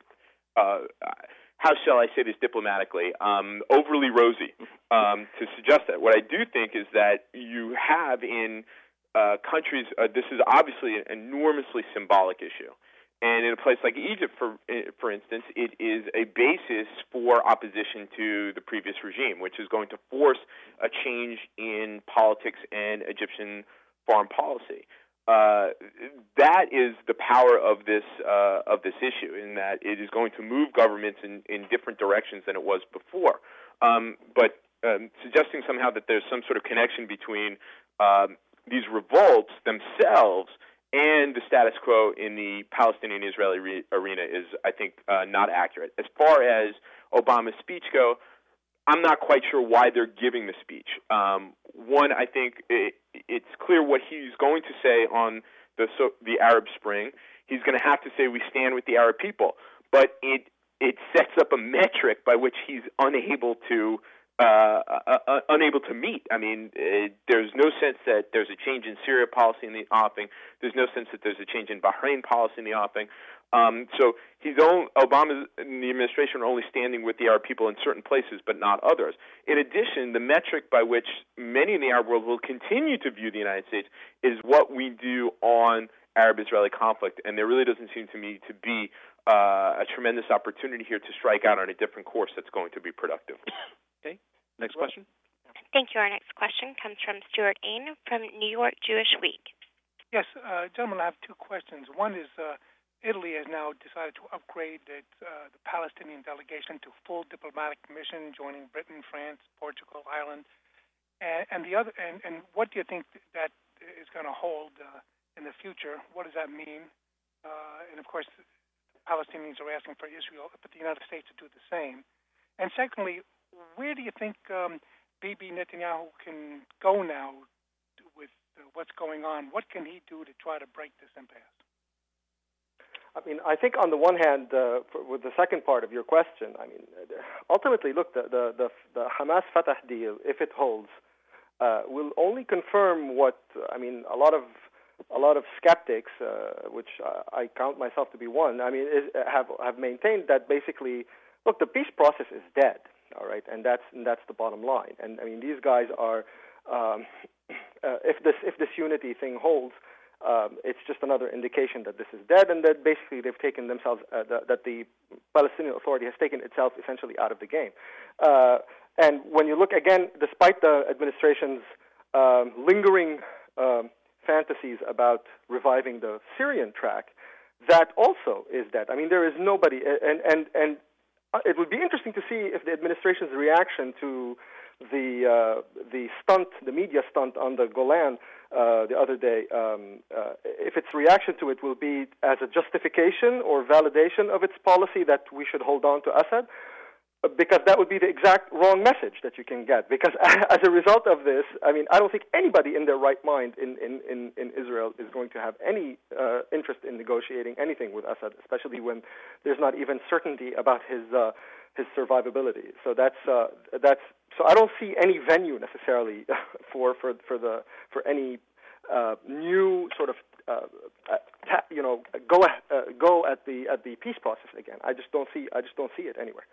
uh, how shall I say this diplomatically, um, overly rosy um, to suggest that. What I do think is that you have in uh, countries, uh, this is obviously an enormously symbolic issue. And in a place like Egypt, for for instance, it is a basis for opposition to the previous regime, which is going to force a change in politics and Egyptian foreign policy. Uh, that is the power of this uh, of this issue, in that it is going to move governments in, in different directions than it was before. Um, but um, suggesting somehow that there's some sort of connection between um, these revolts themselves and the status quo in the Palestinian-Israeli re- arena is, I think, uh, not accurate. As far as Obama's speech go, I'm not quite sure why they're giving the speech. Um, one, I think it, it's clear what he's going to say on the so, the Arab Spring. He's going to have to say we stand with the Arab people, but it it sets up a metric by which he's unable to uh, uh, uh, unable to meet. I mean, it, there's no sense that there's a change in Syria policy in the offing. There's no sense that there's a change in Bahrain policy in the offing. Um, so he's only, Obama and the administration are only standing with the Arab people in certain places, but not others. In addition, the metric by which many in the Arab world will continue to view the United States is what we do on Arab-Israeli conflict, and there really doesn't seem to me to be uh, a tremendous opportunity here to strike out on a different course that's going to be productive. Okay, next question. Thank you. Our next question comes from Stuart Ain from New York Jewish Week. Yes, uh, gentlemen, I have two questions. One is uh, Italy has now decided to upgrade its, uh, the Palestinian delegation to full diplomatic mission, joining Britain, France, Portugal, Ireland, and, and the other. And, and what do you think that is going to hold uh, in the future? What does that mean? Uh, and of course, the Palestinians are asking for Israel, but the United States to do the same. And secondly, where do you think um, Bibi Netanyahu can go now with uh, what's going on? What can he do to try to break this impasse? I mean, I think on the one hand, uh, for, with the second part of your question, I mean, ultimately, look, the the the, the Hamas-Fatah deal, if it holds, uh, will only confirm what I mean. A lot of a lot of skeptics, uh, which I count myself to be one, I mean, is, have have maintained that basically, look, the peace process is dead. All right, and that's and that's the bottom line. And I mean, these guys are, um, uh, if this if this unity thing holds. Um, it's just another indication that this is dead, and that basically they've taken themselves, uh, the, that the Palestinian Authority has taken itself essentially out of the game. Uh, and when you look again, despite the administration's um, lingering um, fantasies about reviving the Syrian track, that also is dead. I mean, there is nobody, and and and it would be interesting to see if the administration's reaction to the uh, the stunt, the media stunt on the Golan uh, the other day, um, uh, if its reaction to it will be as a justification or validation of its policy that we should hold on to Assad, because that would be the exact wrong message that you can get. Because as a result of this, I mean, I don't think anybody in their right mind in, in, in, in Israel is going to have any uh, interest in negotiating anything with Assad, especially when there's not even certainty about his uh, his survivability. So that's uh, that's so I don't see any venue necessarily for for for the for any uh, new sort of uh, ta- you know go uh, go at the at the peace process again. I just don't see I just don't see it anywhere.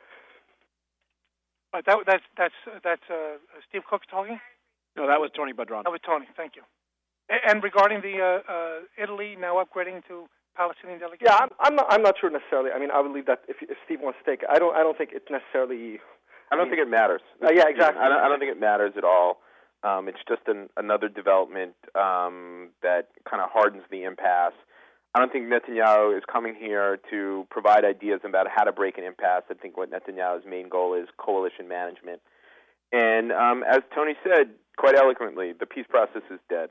Uh, that, that's that's that's uh, Steve Cook talking. No, that was Tony Badran. That was Tony. Thank you. And regarding the uh, uh, Italy now upgrading to Palestinian delegation. Yeah, I'm, I'm not. I'm not sure necessarily. I mean, I would leave that if, if Steve wants to take it. I don't. I don't think it's necessarily. I don't I mean, think it matters. Uh, yeah, exactly. I don't, I don't think it matters at all. Um, it's just an, another development um, that kind of hardens the impasse. I don't think Netanyahu is coming here to provide ideas about how to break an impasse. I think what Netanyahu's main goal is coalition management. And um, as Tony said quite eloquently, the peace process is dead.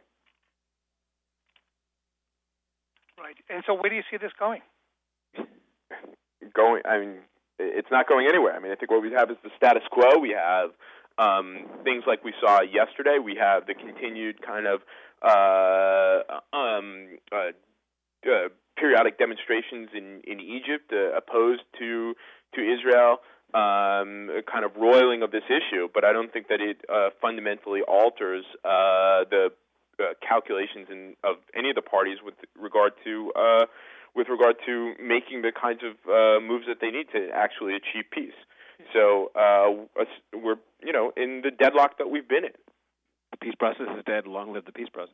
Right. And so where do you see this going? Going, I mean, it's not going anywhere. I mean, I think what we have is the status quo. We have um, things like we saw yesterday. We have the continued kind of uh, um, uh, Uh, periodic demonstrations in, in Egypt uh, opposed to to Israel, um, kind of roiling of this issue, but I don't think that it uh, fundamentally alters uh, the uh, calculations in, of any of the parties with regard to uh, with regard to making the kinds of uh, moves that they need to actually achieve peace. So uh, we're, you know, in the deadlock that we've been in. The peace process is dead. Long live the peace process.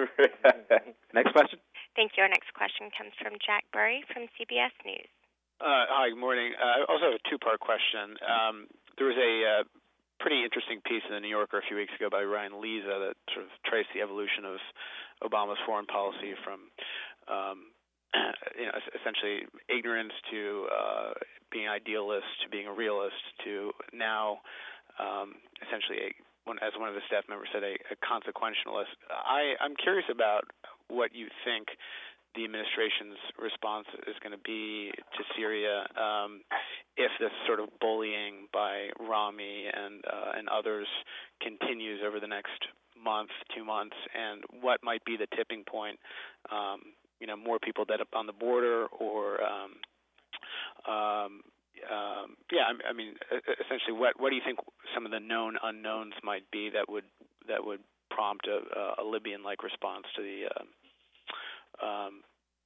Next question. Thank you. Our next question comes from Jack Burry from C B S News. Uh, hi, good morning. Uh, I also have a two-part question. Um, there was a uh, pretty interesting piece in the New Yorker a few weeks ago by Ryan Leza that sort of traced the evolution of Obama's foreign policy from, um, you know, essentially ignorance to uh, being idealist to being a realist to now, um, essentially, a, one, as one of the staff members said, a, a consequentialist. I, I'm curious about what you think the administration's response is going to be to Syria um, if this sort of bullying by Rami and uh, and others continues over the next month, two months, and what might be the tipping point? Um, you know, more people dead up on the border, or um, um, um, yeah, I, I mean, essentially, what what do you think some of the known unknowns might be that would that would prompt a, a Libyan-like response to the uh, Um,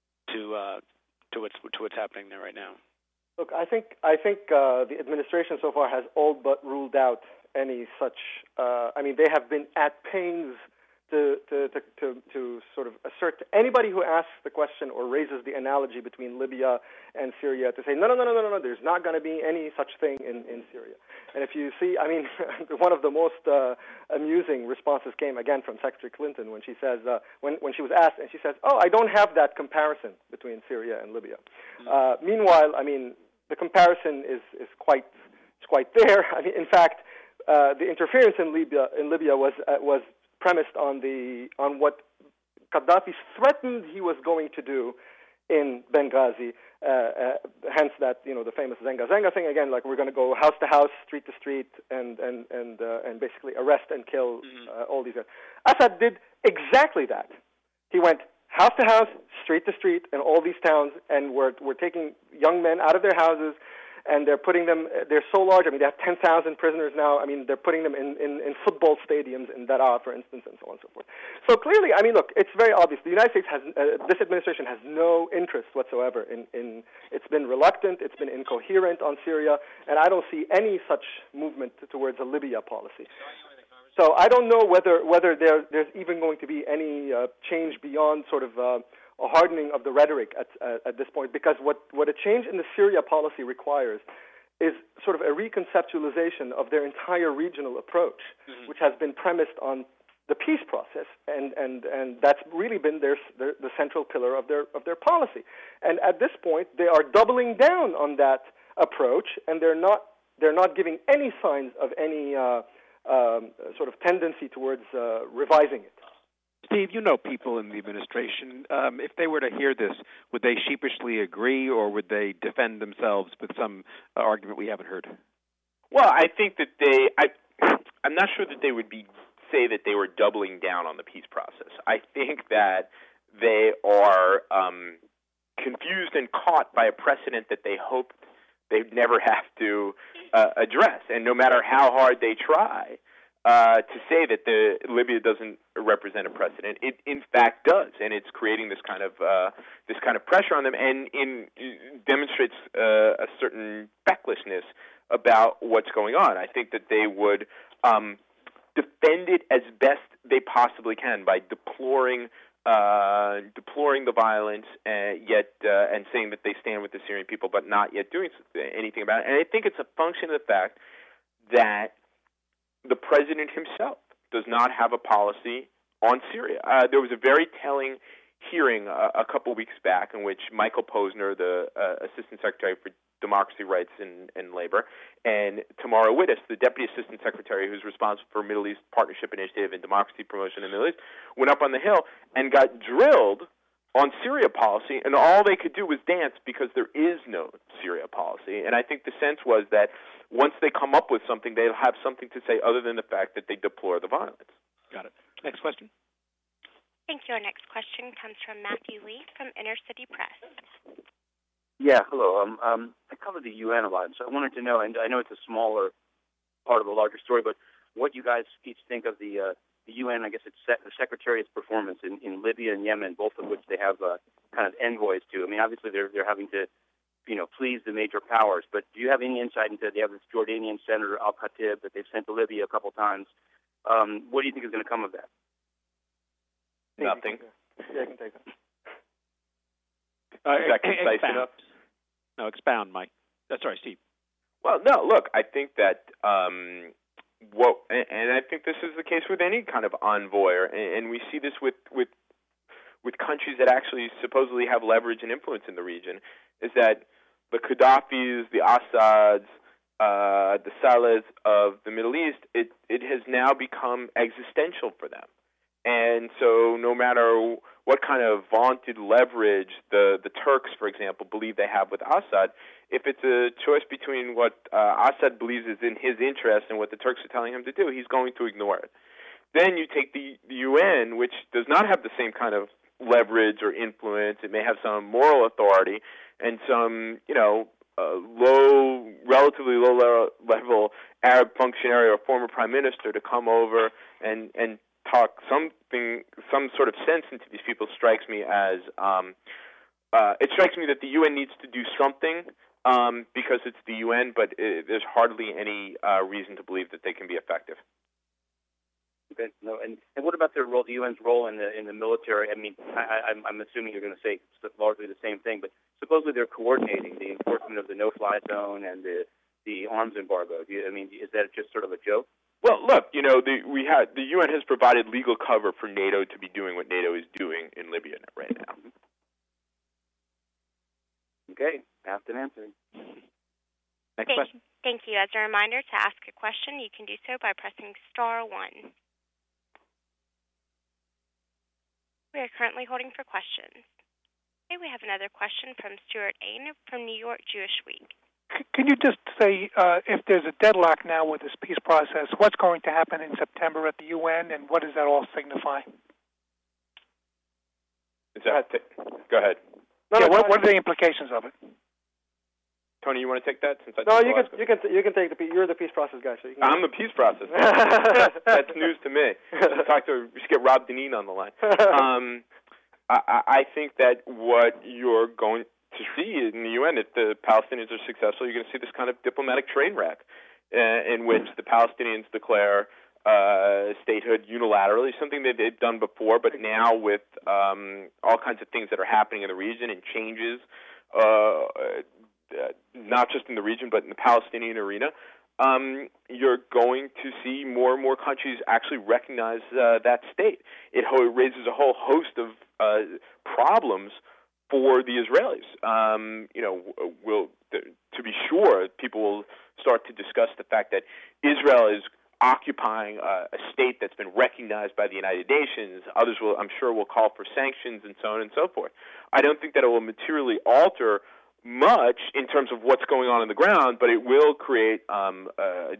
to uh, to what's to what's happening there right now? Look, I think I think uh, the administration so far has all but ruled out any such. Uh, I mean, they have been at pains to to, to to to sort of assert to anybody who asks the question or raises the analogy between Libya and Syria to say no no no no no no. There's not going to be any such thing in, in Syria. And if you see, I mean, one of the most uh, amusing responses came again from Secretary Clinton when she says, uh, when when she was asked, and she says, "Oh, I don't have that comparison between Syria and Libya." Mm-hmm. Uh, meanwhile, I mean, the comparison is is quite is quite there. I mean, in fact, uh, the interference in Libya in Libya was uh, was premised on the on what Gaddafi threatened he was going to do in Benghazi. Uh, uh, hence, that you know the famous Zenga Zenga thing again. Like we're going to go house to house, street to street, and and and uh, and basically arrest and kill uh, all these guys. Assad did exactly that. He went house to house, street to street, in all these towns, and we're we're taking young men out of their houses, and they're putting them. They're so large. I mean, they have ten thousand prisoners now. I mean, they're putting them in, in, in football stadiums in Daraa, for instance, and so on and so forth. So clearly, I mean, look, it's very obvious. The United States has, uh, this administration has no interest whatsoever in, in. It's been reluctant. It's been incoherent on Syria, and I don't see any such movement towards a Libya policy. So I don't know whether whether there there's even going to be any uh, change beyond sort of. Uh, a hardening of the rhetoric at, uh, at this point, because what, what a change in the Syria policy requires is sort of a reconceptualization of their entire regional approach, mm-hmm. which has been premised on the peace process, and, and, and that's really been their, their, the central pillar of their, of their policy. And at this point, they are doubling down on that approach, and they're not, they're not giving any signs of any uh, um, sort of tendency towards uh, revising it. Steve, you know people in the administration. Um, if they were to hear this, would they sheepishly agree, or would they defend themselves with some uh, argument we haven't heard? Well, I think that they. I, I'm not sure that they would be say that they were doubling down on the peace process. I think that they are um, confused and caught by a precedent that they hope they'd never have to uh, address, and no matter how hard they try. Uh, to say that the Libya doesn't represent a precedent, it in fact does, and it's creating this kind of uh, this kind of pressure on them, and in, demonstrates uh, a certain fecklessness about what's going on. I think that they would um, defend it as best they possibly can by deploring uh, deploring the violence, uh, yet uh, and saying that they stand with the Syrian people, but not yet doing anything about it. And I think it's a function of the fact that the president himself does not have a policy on Syria. Uh, there was a very telling hearing uh, a couple weeks back in which Michael Posner, the uh, Assistant Secretary for Democracy, Rights, and, and Labor, and Tamara Wittes, the Deputy Assistant Secretary who's responsible for Middle East Partnership Initiative and Democracy Promotion in the Middle East, went up on the Hill and got drilled on Syria policy, and all they could do was dance because there is no Syria policy. And I think the sense was that once they come up with something, they'll have something to say other than the fact that they deplore the violence. Got it. Next question. Thank you. Our next question comes from Matthew Lee from Inner City Press. Yeah, hello. Um, um, I cover the U N a lot, so I wanted to know, and I know it's a smaller part of a larger story, but what you guys each think of the uh, the U N, I guess it's set, the Secretariat's performance in, in Libya and Yemen, both of which they have uh, kind of envoys to. I mean, obviously they're they're having to, you know, please the major powers, but do you have any insight into, they have this Jordanian senator, Al-Khatib, that they've sent to Libya a couple times. Um, what do you think is going to come of that? Nothing. Yeah, I can take it. Uh, Is that concise expound. enough? No, expound, Mike. That's sorry, Steve. Well, no, look, I think that um, what, and, and I think this is the case with any kind of envoy, or, and, and we see this with, with with countries that actually supposedly have leverage and influence in the region, is that the Qaddafis, the Assads, uh, the Salehs of the Middle East, it, it has now become existential for them. And so no matter what kind of vaunted leverage the, the Turks, for example, believe they have with Assad, if it's a choice between what uh, Assad believes is in his interest and what the Turks are telling him to do, he's going to ignore it. Then you take the, the U N, which does not have the same kind of leverage or influence. It may have some moral authority and some, you know, uh, low, relatively low-level Arab functionary or former prime minister to come over and, and talk something, some sort of sense into these people strikes me as, um, uh, it strikes me that the U N needs to do something um, because it's the U N, but it, there's hardly any uh, reason to believe that they can be effective. Okay. No, and, and what about their role, the U N's role in the in the military? I mean, I, I'm, I'm assuming you're going to say largely the same thing, but supposedly they're coordinating the enforcement of the no-fly zone and the the arms embargo. Do you, I mean, is that just sort of a joke? Well, look, you know, the, we had the U N has provided legal cover for NATO to be doing what NATO is doing in Libya right now. Okay, asked and answered. Next Thank, question. thank you. As a reminder, to ask a question, you can do so by pressing star one. We are currently holding for questions. Okay, we have another question from Stuart Ain from New York Jewish Week. Can you just say uh, if there's a deadlock now with this peace process, what's going to happen in September at the U N, and what does that all signify? Is that t- go ahead. No, yeah, no, what, what are the implications of it? Tony, you want to take that? Since I no, you can, you can you can take the you're the peace process guy. So you can I'm the peace process. That's news to me. Just talk to we should get Rob Dineen on the line. Um, I, I think that what you're going to see in the U N, if the Palestinians are successful, you're going to see this kind of diplomatic train wreck uh, in which the Palestinians declare uh, statehood unilaterally, something that they've done before, but now with um, all kinds of things that are happening in the region and changes, uh, uh, not just in the region, but in the Palestinian arena, um, you're going to see more and more countries actually recognize uh, that state. It ho- raises a whole host of uh, problems for the Israelis. Um, you know, will to be sure, people will start to discuss the fact that Israel is occupying uh, a state that's been recognized by the United Nations. Others will, I'm sure, will call for sanctions and so on and so forth. I don't think that it will materially alter much in terms of what's going on on the ground, but it will create um, a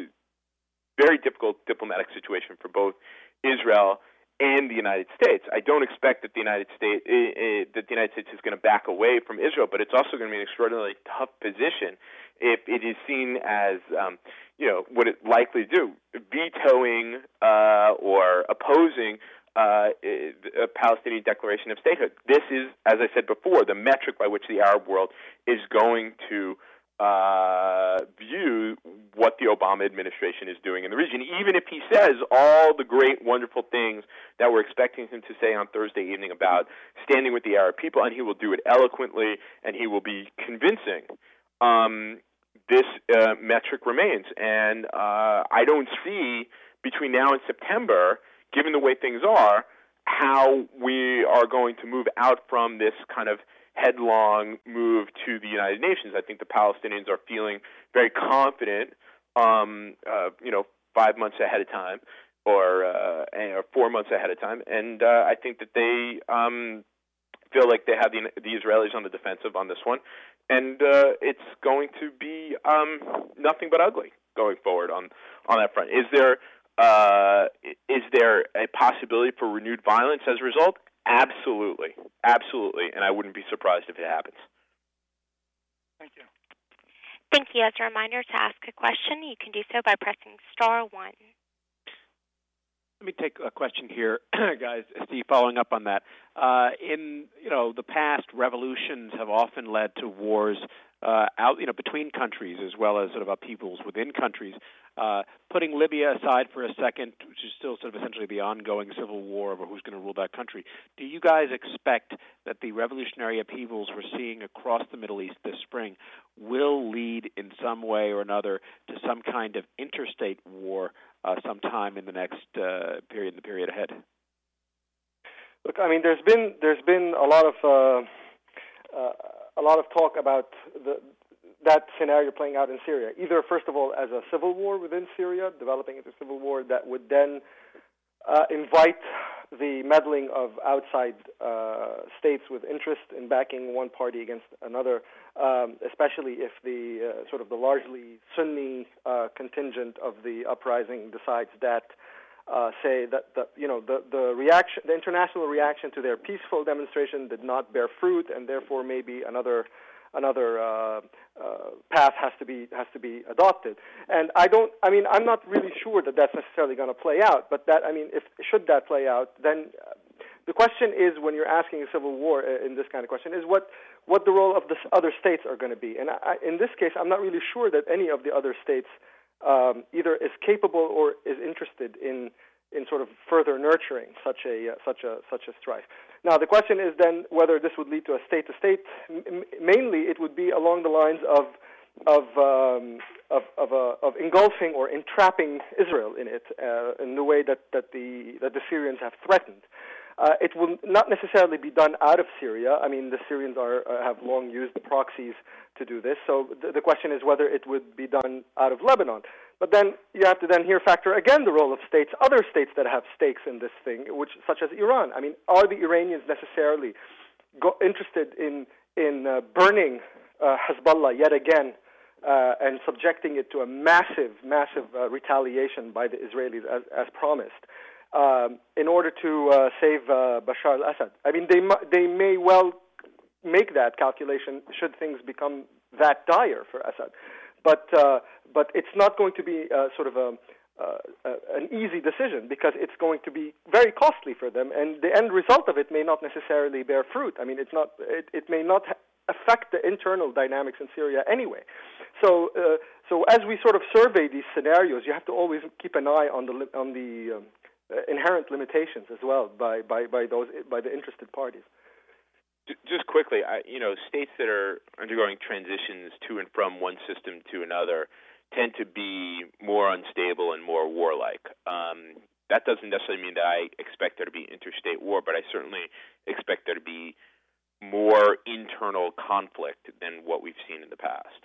very difficult diplomatic situation for both Israel and the United States. I don't expect that the United States uh, uh, that the United States is going to back away from Israel, but it's also going to be an extraordinarily tough position if it is seen as um, you know what it likely do, vetoing uh, or opposing uh, a Palestinian declaration of statehood. This is, as I said before, the metric by which the Arab world is going to uh, view what the Obama administration is doing in the region, even if he says all the great, wonderful things that we're expecting him to say on Thursday evening about standing with the Arab people, and he will do it eloquently, and he will be convincing. Um, this uh, metric remains, and uh, I don't see between now and September, given the way things are, how we are going to move out from this kind of headlong move to the United Nations. I think the Palestinians are feeling very confident, um, uh, you know, five months ahead of time, or uh, or four months ahead of time, and uh, I think that they um, feel like they have the, the Israelis on the defensive on this one, and uh, it's going to be um, nothing but ugly going forward on on that front. Is there Uh, is there a possibility for renewed violence as a result? Absolutely. Absolutely. And I wouldn't be surprised if it happens. Thank you. Thank you. As a reminder, to ask a question, you can do so by pressing star one. Let me take a question here, guys. Steve, following up on that. Uh, in you know the past, revolutions have often led to wars uh, out you know between countries as well as sort of upheavals within countries. Uh, putting Libya aside for a second, which is still sort of essentially the ongoing civil war over who's going to rule that country, do you guys expect that the revolutionary upheavals we're seeing across the Middle East this spring will lead in some way or another to some kind of interstate war uh, sometime in the next uh, period, in the period ahead? Look, I mean, there's been there's been a lot of uh, uh, a lot of talk about the that scenario playing out in Syria, either, first of all, as a civil war within Syria, developing into a civil war that would then uh, invite the meddling of outside uh, states with interest in backing one party against another, um, especially if the uh, sort of the largely Sunni uh, contingent of the uprising decides that, uh, say, that, that you know, the, the reaction, the international reaction to their peaceful demonstration did not bear fruit, and therefore maybe another Another uh, uh, path has to be has to be adopted, and I don't. I mean, I'm not really sure that that's necessarily going to play out. But that, I mean, if should that play out, then uh, the question is, when you're asking a civil war uh, in this kind of question, is what what the role of the other states are going to be. And I, in this case, I'm not really sure that any of the other states um, either is capable or is interested in in sort of further nurturing such a uh, such a such a strife. Now, the question is then whether this would lead to a state-to-state. M- mainly, it would be along the lines of of um, of of, uh, of engulfing or entrapping Israel in it uh, in the way that, that the that the Syrians have threatened. Uh, it will not necessarily be done out of Syria. I mean, the Syrians are uh, have long used proxies to do this. So th- the question is whether it would be done out of Lebanon. But then you have to then here factor again the role of states, other states that have stakes in this thing, which such as Iran. I mean, are the Iranians necessarily go- interested in in uh, burning uh, Hezbollah yet again uh, and subjecting it to a massive, massive uh, retaliation by the Israelis as, as promised? Um, in order to uh, save uh, Bashar al-Assad. I mean, they mu- they may well make that calculation should things become that dire for Assad, but uh, but it's not going to be uh, sort of a, uh, uh, an easy decision because it's going to be very costly for them, and the end result of it may not necessarily bear fruit. I mean, it's not it, it may not ha- affect the internal dynamics in Syria anyway. So uh, so as we sort of survey these scenarios, you have to always keep an eye on the li- on the um, Uh, inherent limitations as well by, by, by those by the interested parties. Just quickly, I, you know, states that are undergoing transitions to and from one system to another tend to be more unstable and more warlike. Um, that doesn't necessarily mean that I expect there to be interstate war, but I certainly expect there to be more internal conflict than what we've seen in the past.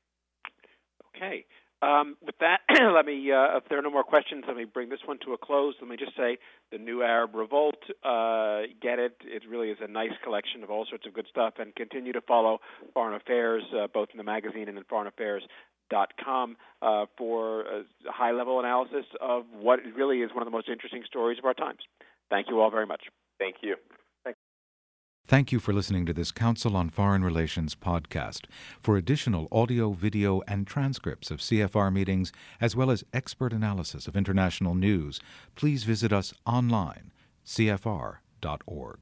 Okay. Um, with that, let me, uh, if there are no more questions, let me bring this one to a close. Let me just say the New Arab Revolt, uh, get it. It really is a nice collection of all sorts of good stuff, and continue to follow Foreign Affairs, uh, both in the magazine and in foreign affairs dot com uh, for a high-level analysis of what really is one of the most interesting stories of our times. Thank you all very much. Thank you. Thank you for listening to this Council on Foreign Relations podcast. For additional audio, video, and transcripts of C F R meetings, as well as expert analysis of international news, please visit us online, c f r dot org.